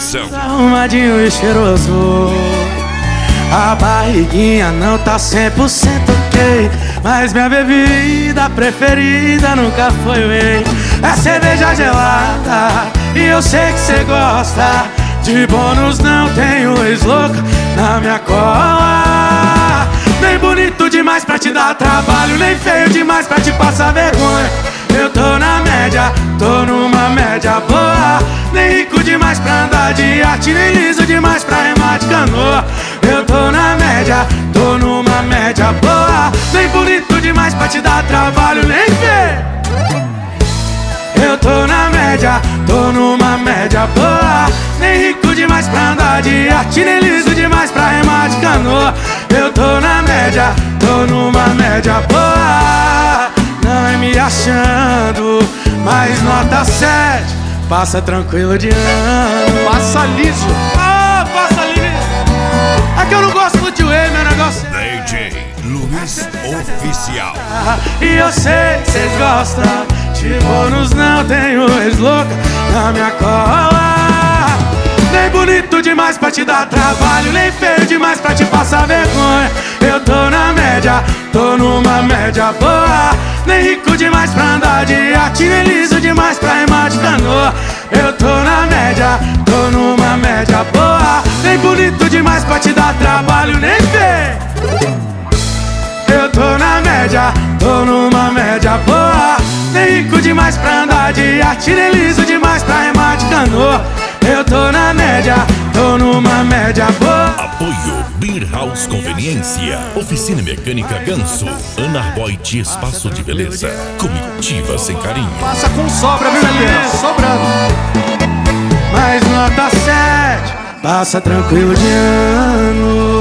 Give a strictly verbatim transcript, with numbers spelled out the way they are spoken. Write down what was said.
Conexão. Arrumadinho e cheiroso. A barriguinha não tá cem por cento ok, mas minha bebida preferida nunca foi o whey. É cerveja gelada e eu sei que cê gosta. De bônus não tenho ex-louca na minha cola. Nem bonito demais pra te dar trabalho, nem feio demais pra te passar vergonha. Eu tô na média, tô numa média boa. Nem rico demais pra andar de arte, nem liso demais pra remar de canoa. Eu tô na média, tô numa média boa. Nem bonito demais pra te dar trabalho, nem feio. Eu tô na média, tô numa média boa. Nem rico demais pra andar de arte, nem liso demais pra remar de canoa. Eu tô na média, tô numa média boa. Não é me achando, mas nota sete. Passa tranquilo de ano. Passa liso. Ah, passa liso. É que eu não gosto do tio E, meu negócio. D J Luiz Oficial. E eu sei que cês gostam. De bônus não tenho ex-louca na minha cola. Nem bonito demais pra te dar trabalho, nem feio demais pra te passar vergonha. Eu tô na média, tô numa média boa. Nem rico demais pra andar de arte, nem liso demais pra remar de canoa. Eu tô na média, tô numa média boa. Nem bonito demais pra te dar trabalho, nem feio. Eu tô na média, tô numa média boa. Nem rico demais pra andar de arte, nem liso demais pra remar de canoa. Eu tô na média, tô numa média boa. Apoio Beer House Conveniência, Oficina Mecânica Ganso, Anarboit Espaço de Beleza, Comitiva Sem Carinho. Passa com sobra, viu, Juliano? Sobrando. Mas nota sete, passa tranquilo de ano.